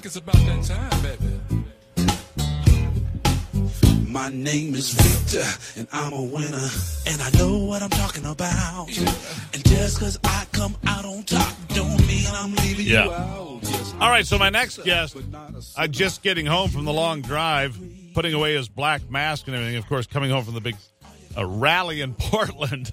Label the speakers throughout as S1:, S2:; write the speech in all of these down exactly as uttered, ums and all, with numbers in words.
S1: it's about that time, baby.
S2: My name is Victor, and I'm a winner, and I know what I'm talking about. Yeah. And just because I come out on top don't mean I'm leaving
S3: yeah.
S2: you out. Yes,
S3: all right, so my next guest, uh, just getting home from the long drive, putting away his black mask and everything, of course, coming home from the big uh, rally in Portland.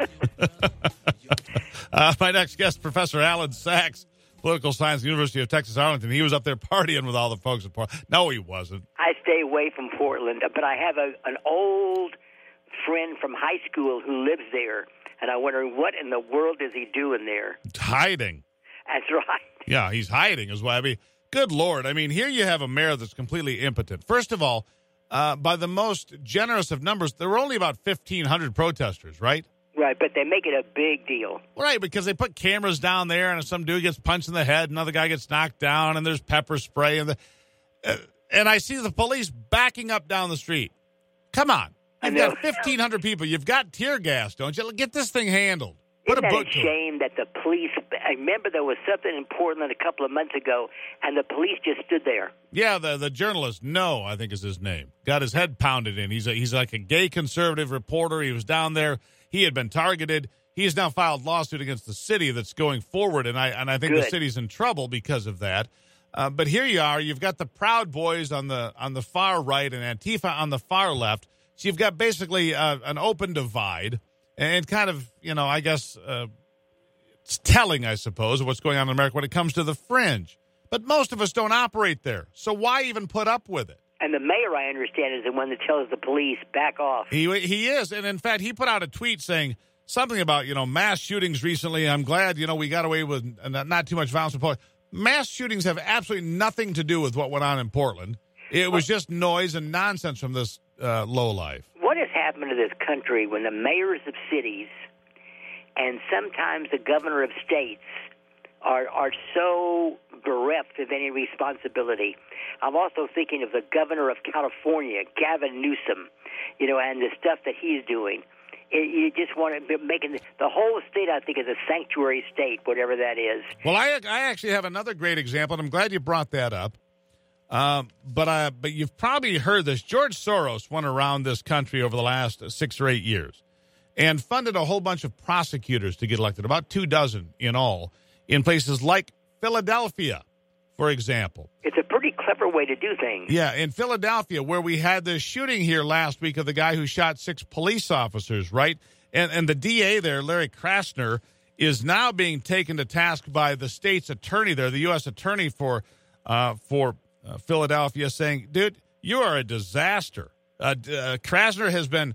S3: uh, my next guest, Professor Alan Sachs, political science, University of Texas, Arlington. He was up there partying with all the folks at Portland. No, he wasn't.
S4: I stay away from Portland, but I have a, an old friend from high school who lives there, and I'm wondering what in the world is he doing there?
S3: Hiding.
S4: That's right.
S3: Yeah, he's hiding is why. I mean, good Lord. I mean, here you have a mayor that's completely impotent. First of all, uh, by the most generous of numbers, there were only about fifteen hundred protesters, right?
S4: Right, but they make it a big deal.
S3: Right, because they put cameras down there, and if some dude gets punched in the head, another guy gets knocked down, and there's pepper spray, and the, uh, and I see the police backing up down the street. Come on. You've got fifteen hundred people. You've got tear gas, don't you? Get this thing handled. Put
S4: Isn't
S3: a
S4: that
S3: book
S4: a shame that the police, I remember there was something in Portland a couple of months ago, and the police just stood there.
S3: Yeah, the the journalist, No, I think is his name, got his head pounded in. He's a, he's like a gay conservative reporter. He was down there. He had been targeted. He has now filed lawsuit against the city that's going forward, and I and I think
S4: Good.
S3: the city's in trouble because of that. Uh, but here you are. You've got the Proud Boys on the on the far right and Antifa on the far left. So you've got basically uh, an open divide, and kind of, you know, I guess uh, it's telling, I suppose, of what's going on in America when it comes to the fringe. But most of us don't operate there. So why even put up with it?
S4: And the mayor, I understand, is the one that tells the police, back off.
S3: He he is. And, in fact, he put out a tweet saying something about, you know, mass shootings recently. I'm glad, you know, we got away with not too much violence in Portland. Mass shootings have absolutely nothing to do with what went on in Portland. It was just noise and nonsense from this uh, lowlife.
S4: What has happened to this country when the mayors of cities and sometimes the governor of states are are so bereft of any responsibility? I'm also thinking of the governor of California, Gavin Newsom, you know, and the stuff that he's doing. It, you just want to be making the, the whole state, I think, is a sanctuary state, whatever that is.
S3: Well, I I actually have another great example, and I'm glad you brought that up. Um, but uh, but you've probably heard this. George Soros went around this country over the last six or eight years and funded a whole bunch of prosecutors to get elected, about two dozen in all, in places like Philadelphia, for example.
S4: It's a pretty clever way to do things.
S3: Yeah, in Philadelphia, where we had the shooting here last week of the guy who shot six police officers, right? And and the D A there, Larry Krasner, is now being taken to task by the state's attorney there, the U S attorney for uh, for uh, Philadelphia, saying, dude, you are a disaster. Uh, uh, Krasner has been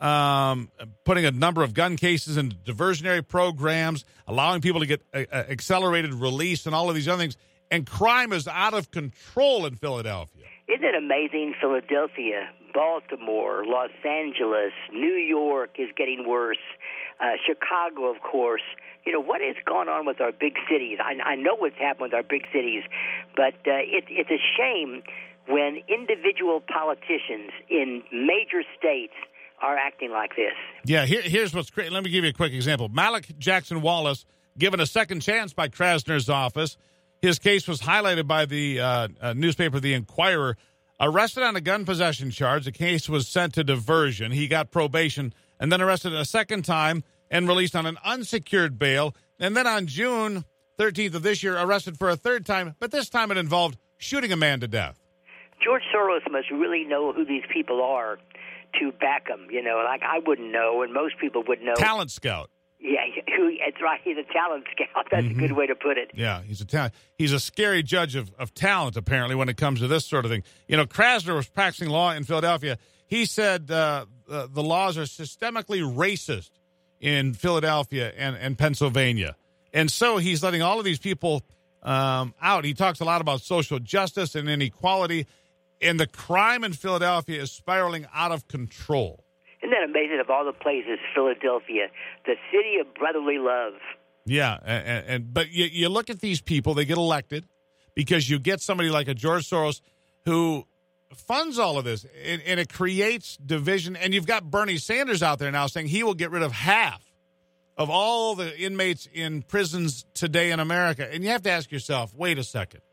S3: um, putting a number of gun cases into diversionary programs, allowing people to get a, a accelerated release and all of these other things. And crime is out of control in Philadelphia.
S4: Isn't it amazing? Philadelphia, Baltimore, Los Angeles, New York is getting worse. Uh, Chicago, of course. You know, what has gone on with our big cities? I, I know what's happened with our big cities, but uh, it, it's a shame when individual politicians in major states are acting like this.
S3: Yeah, here, here's what's crazy. Let me give you a quick example. Malik Jackson Wallace, given a second chance by Krasner's office. His case was highlighted by the uh, uh, newspaper The Inquirer. Arrested on a gun possession charge, the case was sent to diversion. He got probation and then arrested a second time and released on an unsecured bail. And then on June thirteenth of this year, arrested for a third time, but this time it involved shooting a man to death. George
S4: Soros must really know who these people are to back them. You know, like I wouldn't know, and most people would know.
S3: Talent scout.
S4: Yeah, who, that's right. He's a talent scout. That's mm-hmm. a good way to put it.
S3: Yeah, he's a talent. He's a scary judge of, of talent, apparently, when it comes to this sort of thing. You know, Krasner was practicing law in Philadelphia. He said uh, uh, the laws are systemically racist in Philadelphia and, and Pennsylvania. And so he's letting all of these people um, out. He talks a lot about social justice and inequality, and the crime in Philadelphia is spiraling out of control.
S4: Isn't that amazing? Of all the places, Philadelphia, the city of brotherly love.
S3: Yeah, and, and but you, you look at these people; they get elected because you get somebody like a George Soros who funds all of this, and, and it creates division. And you've got Bernie Sanders out there now saying he will get rid of half of all the inmates in prisons today in America. And you have to ask yourself, wait a second.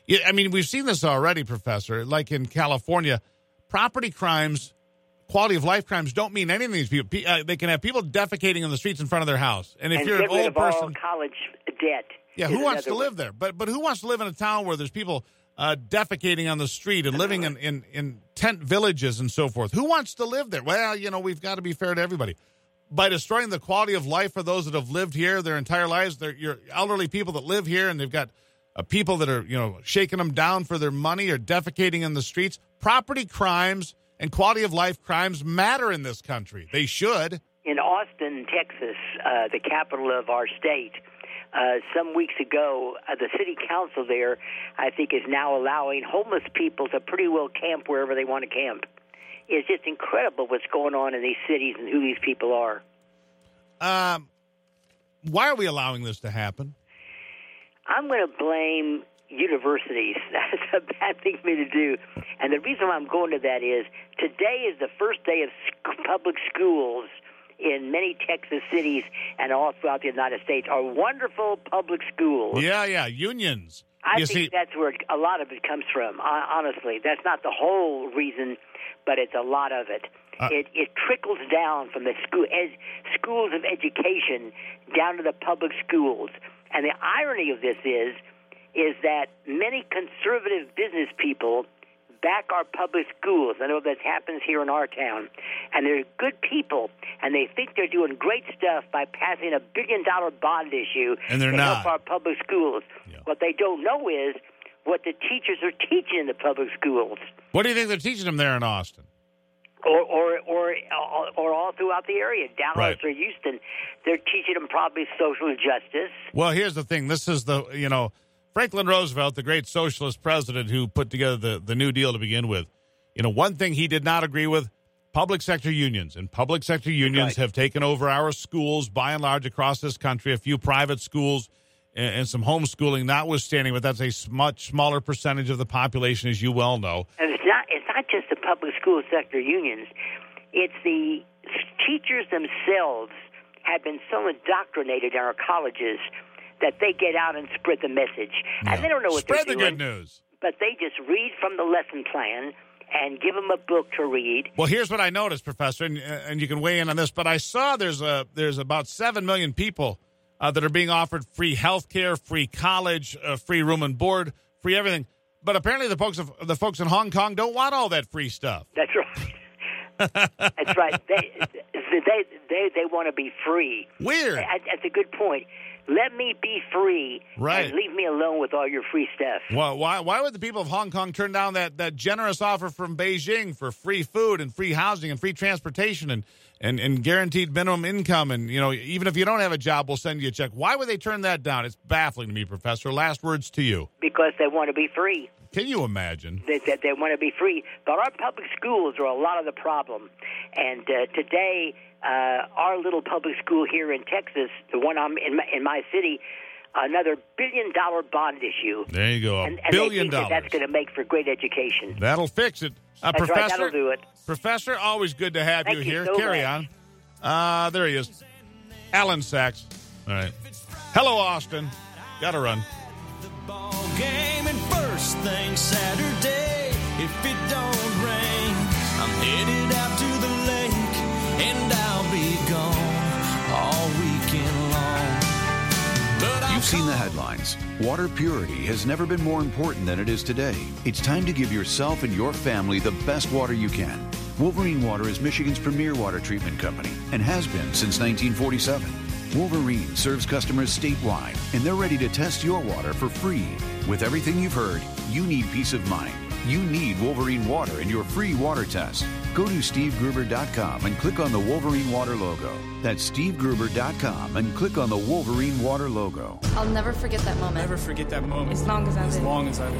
S3: Yeah, I mean, we've seen this already, Professor. Like in California, property crimes, quality of life crimes don't mean anything to these people. Pe- uh, they can have people defecating in the streets in front of their house. And if
S4: and
S3: you're
S4: get
S3: an
S4: rid
S3: old
S4: of all
S3: person,
S4: college debt.
S3: yeah,
S4: is
S3: who wants to
S4: another
S3: live
S4: one.
S3: there? But but who wants to live in a town where there's people uh, defecating on the street and living in, in, in tent villages and so forth? Who wants to live there? Well, you know, we've got to be fair to everybody. By destroying the quality of life for those that have lived here their entire lives, they're you're elderly people that live here, and they've got uh, people that are, you know, shaking them down for their money or defecating in the streets. Property crimes and quality of life crimes matter in this country. They should.
S4: In Austin, Texas, uh, the capital of our state, uh, some weeks ago, uh, the city council there, I think, is now allowing homeless people to pretty well camp wherever they want to camp. It's just incredible what's going on in these cities and who these people are.
S3: Um, why are we allowing this to happen?
S4: I'm going to blame universities. That's a bad thing for me to do. And the reason why I'm going to that is today is the first day of sc- public schools in many Texas cities and all throughout the United States are wonderful public schools.
S3: Yeah, yeah, unions.
S4: I
S3: you
S4: think
S3: see,
S4: that's where a lot of it comes from, honestly. That's not the whole reason, but it's a lot of it.
S3: Uh,
S4: it, it trickles down from the school, ed, schools of education down to the public schools. And the irony of this is, is that many conservative business people back our public schools. I know that happens here in our town. And they're good people, and they think they're doing great stuff by passing a billion-dollar bond issue
S3: And they're
S4: to
S3: not.
S4: help our public schools.
S3: Yeah.
S4: What they don't know is what the teachers are teaching in the public schools,
S3: what do you think they're teaching them there in Austin?
S4: or or or, or all throughout the area, Dallas
S3: Right.
S4: or Houston. They're teaching them probably social justice.
S3: Well, here's the thing. This is the, you know, Franklin Roosevelt, the great socialist president who put together the, the New Deal to begin with. You know, one thing he did not agree with, public sector unions. And public sector unions
S4: Right.
S3: have taken over our schools by and large across this country, a few private schools and, and some homeschooling notwithstanding, but that's a s- much smaller percentage of the population, as you well know.
S4: And it's not it's not just the public school sector unions. It's the teachers themselves have been so indoctrinated in our colleges that they get out and spread the message.
S3: Yeah.
S4: And they don't know what
S3: Spread
S4: they're
S3: the
S4: doing.
S3: good news.
S4: But they just read from the lesson plan and give them a book to read.
S3: Well, here's what I noticed, Professor, and, and you can weigh in on this, but I saw there's a there's about seven million people uh, that are being offered free health care, free college, uh, free room and board, free everything. But apparently the folks of, the folks in Hong Kong don't want all that free stuff.
S4: That's right. That's right. They they they, they want to be free.
S3: Weird.
S4: That- That's a good point. Let me be free
S3: Right.
S4: and leave me alone with all your free stuff.
S3: Well, why why would the people of Hong Kong turn down that, that generous offer from Beijing for free food and free housing and free transportation and, and, and guaranteed minimum income? And, you know, even if you don't have a job, we'll send you a check. Why would they turn that down? It's baffling to me, Professor. Last words to you.
S4: Because they want to be free.
S3: Can you imagine?
S4: They, they, they want to be free. But our public schools are a lot of the problem. And uh, today, uh, our little public school here in Texas, the one I'm in my, in my city, another billion-dollar bond issue.
S3: There you go. A
S4: And, and
S3: billion
S4: they think
S3: dollars.
S4: that that's going to make for great education.
S3: That'll fix it. Uh,
S4: That's right,
S3: Professor,
S4: that'll do it.
S3: Professor, always good to have
S4: Thank
S3: you
S4: you
S3: here.
S4: so
S3: Carry
S4: much.
S3: on. Uh, there he is. Alan Sachs. All right. Hello, Austin. Got to run.
S1: Ball game and first thing Saturday. If it don't rain, I'm headed out to the lake and I'll be gone all weekend long. But I'll
S5: You've seen the headlines. Water purity has never been more important than it is today. It's time to give yourself and your family the best water you can. Wolverine Water is Michigan's premier water treatment company and has been since nineteen forty-seven. Wolverine serves customers statewide, and they're ready to test your water for free. With everything you've heard, you need peace of mind. You need Wolverine Water in your free water test. Go to steve gruber dot com and click on the Wolverine Water logo. That's steve gruber dot com and click on the Wolverine Water logo.
S6: I'll never forget that moment.
S7: Never forget that moment.
S6: As long as I
S7: As
S6: live.
S7: long as I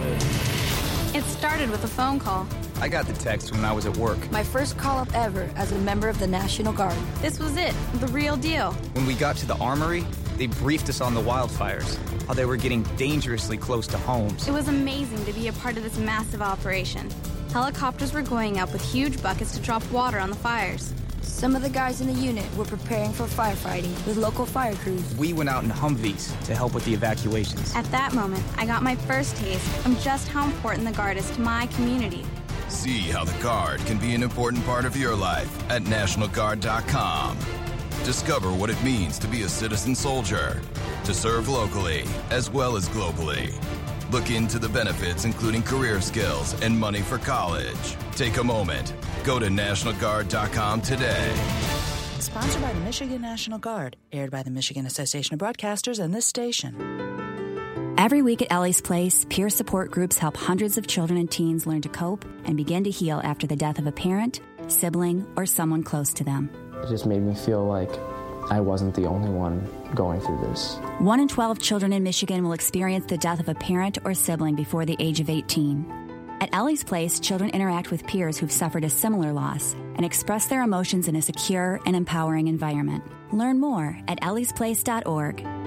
S7: live.
S6: It started with a phone call.
S8: I got the text when I was at work.
S9: My first call-up ever as a member of the National Guard.
S6: This was it, the real deal.
S8: When we got to the armory, they briefed us on the wildfires, how they were getting dangerously close to homes.
S6: It was amazing to be a part of this massive operation. Helicopters were going up with huge buckets to drop water on the fires.
S9: Some of the guys in the unit were preparing for firefighting with local fire crews.
S8: We went out in Humvees to help with the evacuations.
S6: At that moment, I got my first taste of just how important the Guard is to my community.
S10: See how the Guard can be an important part of your life at National Guard dot com. Discover what it means to be a citizen soldier, to serve locally as well as globally. Look into the benefits, including career skills and money for college. Take a moment. Go to National Guard dot com today.
S11: Sponsored by the Michigan National Guard. Aired by the Michigan Association of Broadcasters and this station.
S12: Every week at Ellie's Place, peer support groups help hundreds of children and teens learn to cope and begin to heal after the death of a parent, sibling, or someone close to them.
S13: It just made me feel like I wasn't the only one going through this.
S12: One in twelve children in Michigan will experience the death of a parent or sibling before the age of eighteen. At Ellie's Place, children interact with peers who've suffered a similar loss and express their emotions in a secure and empowering environment. Learn more at ellies place dot org.